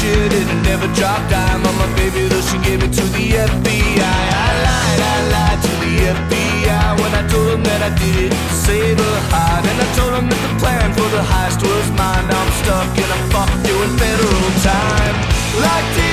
shit and never dropped dime on my baby, though she gave it to the FBI. I lied to the FBI when I told them that I did it to save her heart. And I told them that the plan for the heist was mine. Now I'm stuck and I'm fucked doing federal time. Like